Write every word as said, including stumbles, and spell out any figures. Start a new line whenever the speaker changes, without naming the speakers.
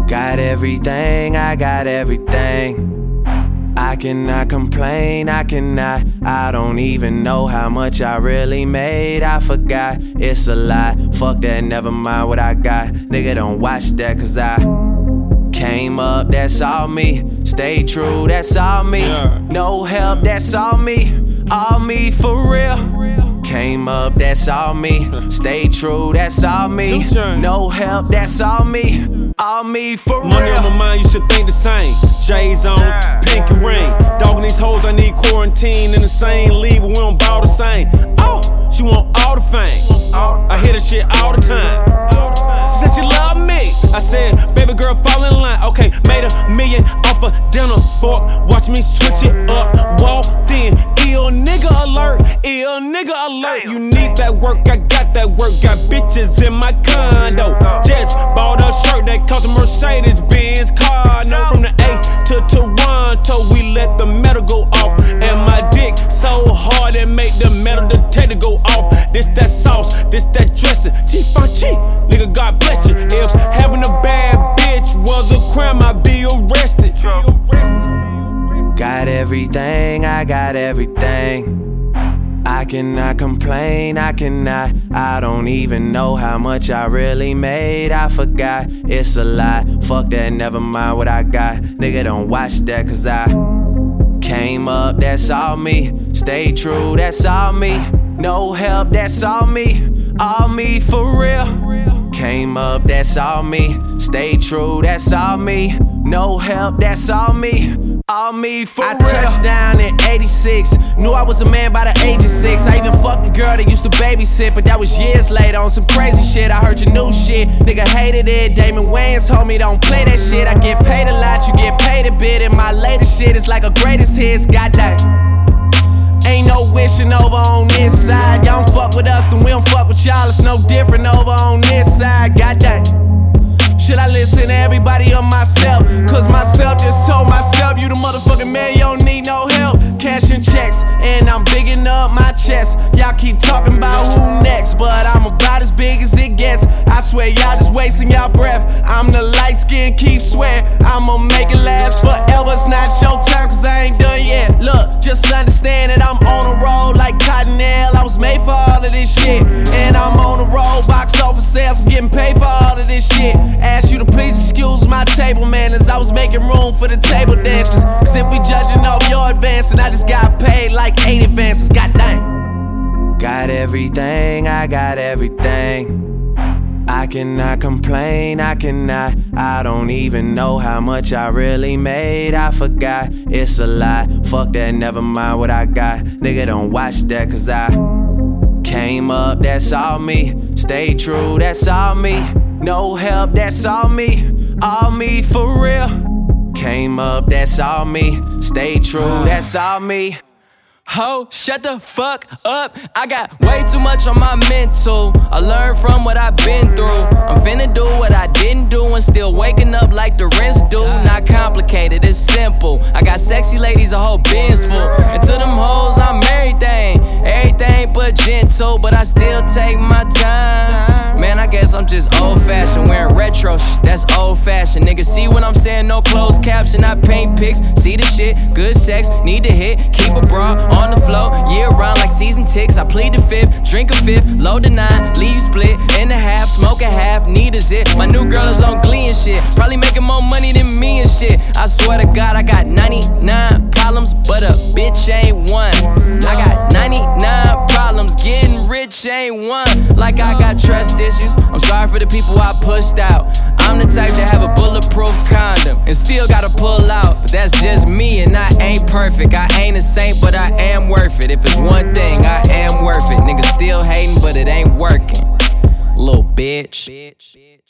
Got everything, I got everything. I cannot complain, I cannot. I don't even know how much I really made. I forgot, it's a lie. Fuck that, never mind what I got. Nigga, don't watch that, cause I came up, that's all me. Stay true, that's all me. No help, that's all me. All me for real. Came up, that's all me. Stay true, that's all me. No help, that's all me. All me for real.
Money on my mind, you should think the same. J's on, pink and ring. Dogging these hoes, I need quarantine. In the same league, but we don't ball the same. Oh, she want all the fame. I hear the shit all the time. She said she love me. I said, baby girl, fall in line. Okay, made a million off a dinner fork. Watch me switch it up. Walked in, ill nigga alert. Ill nigga alert. You need that work, I got that work. Got bitches in my condo. Just bought a shirt that cost a Mercedes Benz car. No, from the A to Toronto, we let the metal go off. And my dick so hard it make the metal detector go off. This that sauce, this that dressing. Chief on cheap, nigga, God bless you. If having a bad bitch was a crime, I'd be arrested.
Got everything, I got everything. I cannot complain, I cannot. I don't even know how much I really made. I forgot, it's a lie. Fuck that, never mind what I got. Nigga, don't watch that, cause I came up, that's all me. Stay true, that's all me. No help, that's all me. All me for real. Came up, that's all me. Stay true, that's all me. No help, that's all me. All me for I real. I touched down in eighty-six. Knew I was a man by the age of six. I even fucked a girl that used to babysit, but that was years later on some crazy shit. I heard your new shit, nigga hated it. Damon Wayans told me don't play that shit. I get paid a lot, you get paid a bit. And my latest shit is like a greatest hits. Goddamn. Ain't no wishing over on this side. Y'all don't fuck with us, then we don't fuck with y'all. It's no different over on this side. Goddamn. Should I listen to everybody or myself? Cause myself just told myself, you the motherfucking man, you don't need no help. Cashing checks, and I'm bigging up my chest. Y'all keep talking about who next, but I'm about as big as it gets. I swear y'all just wasting y'all breath. I'm the light skin, keep swear I'ma make it last forever. It's not your time, cause I ain't done yet. Look, just understand that I'm on a roll like Cottonelle. I was made for all of this shit, and I'm on a roll, box office sales, I'm getting paid for all of this shit. Ask you to please excuse my table manners. I was making room for the table dancers. Cause if we judging off your advance, and I just got paid like eight advances. God dang. Got everything, I got everything. I cannot complain, I cannot. I don't even know how much I really made. I forgot, it's a lie. Fuck that, never mind what I got. Nigga, don't watch that, cause I came up, that's all me. Stay true, that's all me. No help, that's all me. All me for real. Came up, that's all me. Stay true, that's all me.
Ho, shut the fuck up. I got way too much on my mental. I learned from what I've been through. I'm finna do what I didn't do and still waking up like the rest do. Not complicated, it's simple. I got sexy ladies, a whole bin's full. And to them hoes, I'm everything. Everything but gentle, but I still take my time. Man, I guess I'm just old-fashioned. Wearing retro sh, that's old-fashioned. Nigga, see what I'm saying? No closed caption. I paint pics, see the shit. Good sex, need to hit. Keep a bra on the floor, year round like season ticks. I plead the fifth, drink a fifth, load the nine, leave split in a half, smoke a half, need a zit. My new girl is on Glee and shit, probably making more money than me and shit. I swear to God, I got ninety-nine problems, but a bitch ain't one. I got ninety-nine problems, getting rich ain't one. Like I got trust issues, I'm sorry for the people I pushed out. I'm the type to have a bulletproof condom and still gotta pull out, but that's just me and I ain't perfect. I ain't a saint, but I am worth it. If it's one thing, I am worth it. Niggas still hating, but it ain't working. Little bitch.